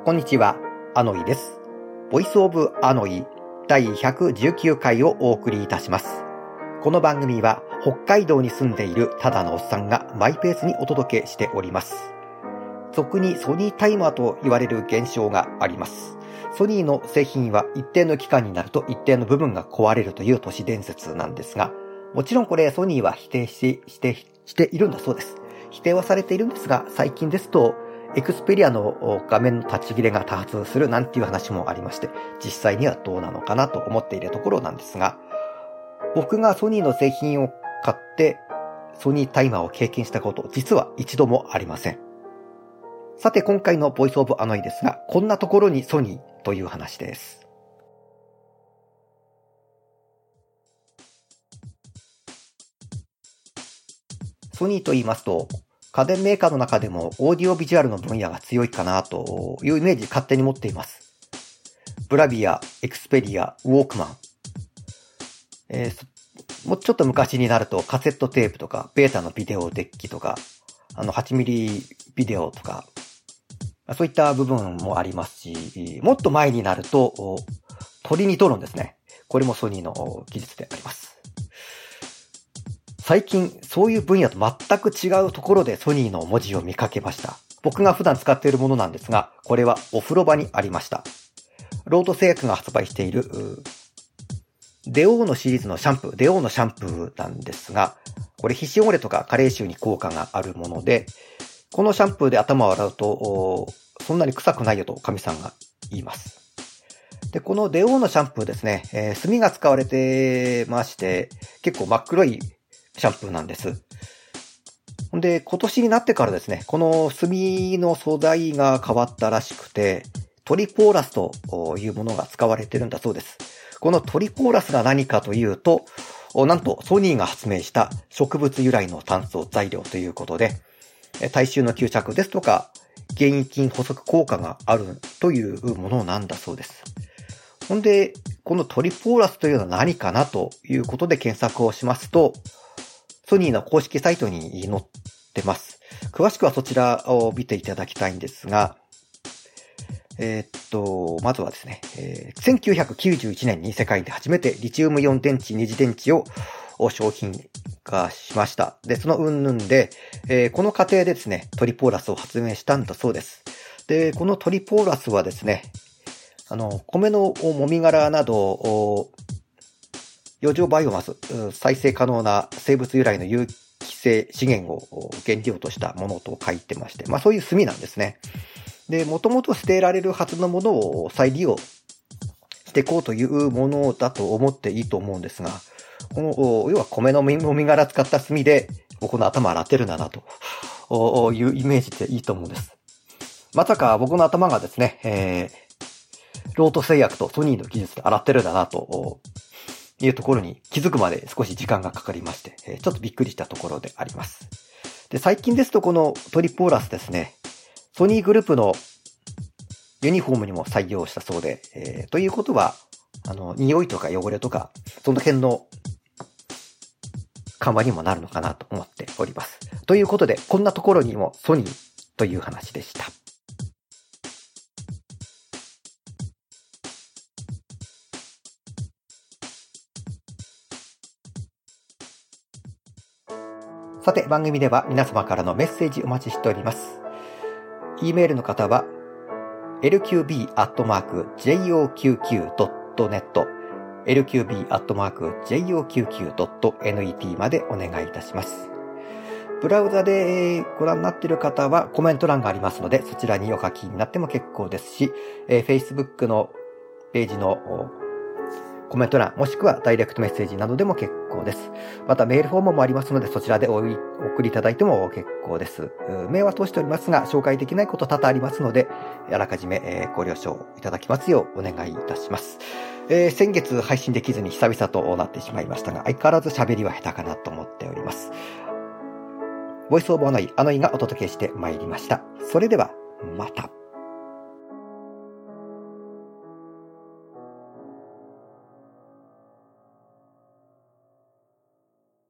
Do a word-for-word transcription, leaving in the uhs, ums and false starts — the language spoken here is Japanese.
こんにちは、アノイです。ボイスオブアノイだいひゃくじゅうきゅうかいをお送りいたします。この番組は北海道に住んでいるただのおっさんがマイペースにお届けしております。俗にソニータイマーと言われる現象があります。ソニーの製品は一定の期間になると一定の部分が壊れるという都市伝説なんですが、もちろんこれソニーは否定し、してしているんだそうです。否定はされているんですが、最近ですとエクスペリアの画面の立ち切れが多発するなんていう話もありまして、実際にはどうなのかなと思っているところなんですが、僕がソニーの製品を買ってソニータイマーを経験したこと、実は一度もありません。さて今回のボイスオブアノイですが、こんなところにソニーという話です。ソニーと言いますと、家電メーカーの中でもオーディオビジュアルの分野が強いかなというイメージ勝手に持っています。ブラビア、エクスペリア、ウォークマン、えー、もうちょっと昔になるとカセットテープとかベータのビデオデッキとかあのはちミリビデオとかそういった部分もありますし、もっと前になるとトリニトロンですね。これもソニーの技術であります。最近そういう分野と全く違うところでソニーの文字を見かけました。僕が普段使っているものなんですが、これはお風呂場にありました。ロード製薬が発売しているデオーのシリーズのシャンプー、デオーのシャンプーなんですが、これ皮脂汚れとか加齢臭に効果があるもので、このシャンプーで頭を洗うとそんなに臭くないよと神さんが言います。で、このデオーのシャンプーですね、えー、炭が使われてまして、結構真っ黒いシャンプーなんです。ほんで、今年になってからですね、この炭の素材が変わったらしくて、トリポーラスというものが使われてるんだそうです。このトリポーラスが何かというと、なんとソニーが発明した植物由来の炭素材料ということで、体臭の吸着ですとか、原因筋補足効果があるというものなんだそうです。ほんで、このトリポーラスというのは何かなということで検索をしますと、ソニーの公式サイトに載ってます。詳しくはそちらを見ていただきたいんですが、えー、っと、まずはですね、えー、せんきゅうひゃくきゅうじゅういちねんに世界で初めてリチウムイオン電池二次電池を商品化しました。で、その云々で、えー、この過程でですね、トリポーラスを発明したんだそうです。で、このトリポーラスはですね、あの、米のもみ殻など、余剰バイオマス、再生可能な生物由来の有機性資源を原料としたものと書いてまして、まあそういう炭なんですね。で、もともと捨てられるはずのものを再利用していこうというものだと思っていいと思うんですが、この、要は米のもみ殻使った炭で僕の頭洗ってるんだなというイメージでいいと思うんです。まさか僕の頭がですね、えー、ロート製薬とソニーの技術で洗ってるんだなというところに気づくまで少し時間がかかりまして、ちょっとびっくりしたところであります。で、最近ですとこのトリポーラスですね、ソニーグループのユニフォームにも採用したそうで、えー、ということは、あの、匂いとか汚れとか、その辺の緩和にもなるのかなと思っております。ということで、こんなところにもソニーという話でした。さて、番組では皆様からのメッセージお待ちしております。E メールの方は、エルキュービー アットマーク ジェイオーキューキュー ドット ネット、エルキュービー アットマーク ジェイオーキューキュー ドット ネット までお願いいたします。ブラウザでご覧になっている方はコメント欄がありますので、そちらにお書きになっても結構ですし、えー、Facebook のページのコメント欄、もしくはダイレクトメッセージなどでも結構です。またメールフォームもありますので、そちらでお送りいただいても結構です。メールは通しておりますが、紹介できないこと多々ありますので、あらかじめご了承いただきますようお願いいたします。えー、先月配信できずに久々となってしまいましたが、相変わらず喋りは下手かなと思っております。ボイスオブアノイ、アノイがお届けしてまいりました。それでは、また。